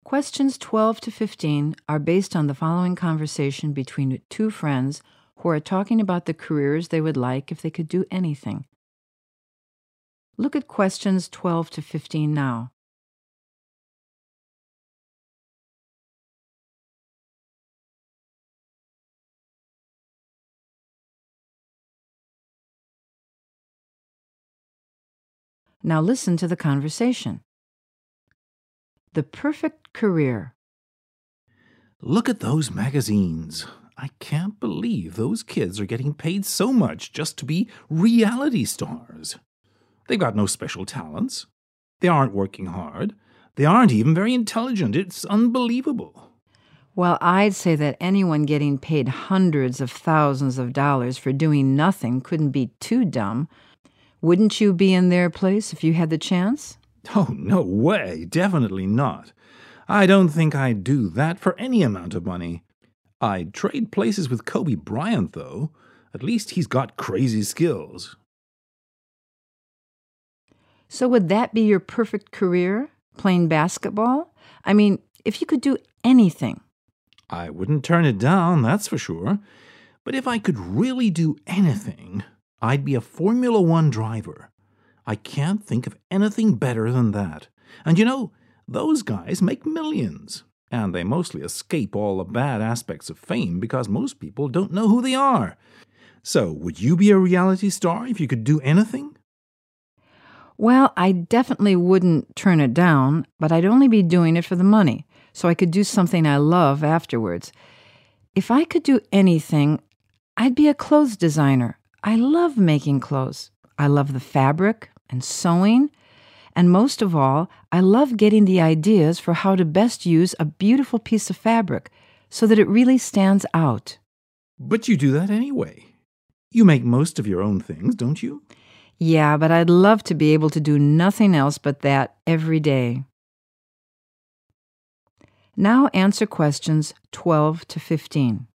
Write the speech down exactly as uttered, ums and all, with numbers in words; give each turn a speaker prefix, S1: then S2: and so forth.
S1: Questions twelve to fifteen are based on the following conversation between two friends who are talking about the careers they would like if they could do anything. Look at questions twelve to fifteen now. Now listen to the conversation. The perfect career.
S2: Look at those magazines. I can't believe those kids are getting paid so much just to be reality stars. They've got no special talents. They aren't working hard. They aren't even very intelligent. It's unbelievable.
S1: Well, I'd say that anyone getting paid hundreds of thousands of dollars for doing nothing couldn't be too dumb. Wouldn't you be in their place if you had the chance?
S2: Oh, no way. Definitely not. I don't think I'd do that for any amount of money. I'd trade places with Kobe Bryant, though. At least he's got crazy skills.
S1: So would that be your perfect career, playing basketball? I mean, if you could do anything.
S2: I wouldn't turn it down, that's for sure. But if I could really do anything, I'd be a Formula One driver. I can't think of anything better than that. And you know, those guys make millions. And they mostly escape all the bad aspects of fame because most people don't know who they are. So, would you be a reality star if you could do anything?
S1: Well, I definitely wouldn't turn it down, but I'd only be doing it for the money, so I could do something I love afterwards. If I could do anything, I'd be a clothes designer. I love making clothes. I love the fabric and sewing. And most of all, I love getting the ideas for how to best use a beautiful piece of fabric so that it really stands out.
S2: But you do that anyway. You make most of your own things, don't you?
S1: Yeah, but I'd love to be able to do nothing else but that every day. Now answer questions twelve to fifteen.